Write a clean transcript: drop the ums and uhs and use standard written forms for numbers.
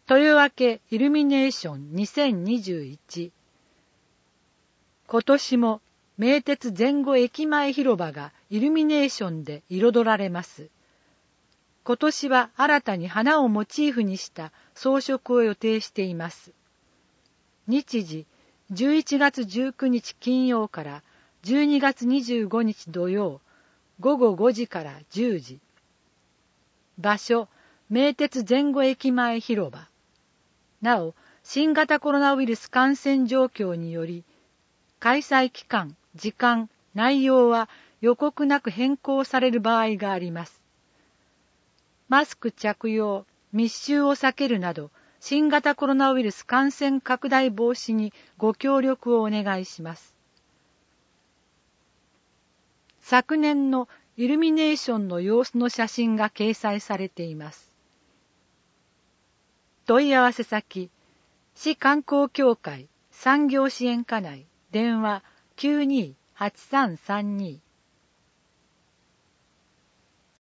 豊明イルミネーション2021。今年も名鉄前後駅前広場がイルミネーションで彩られます。今年は新たに花をモチーフにした装飾を予定しています。日時11月19日金曜から12月25日土曜、午後5時から10時。場所、名鉄前後駅前広場。なお、新型コロナウイルス感染状況により、開催期間、時間、内容は予告なく変更される場合があります。マスク着用、密集を避けるなど、新型コロナウイルス感染拡大防止にご協力をお願いします。昨年のイルミネーションの様子の写真が掲載されています。問い合わせ先、市観光協会産業支援課内、電話 92-8332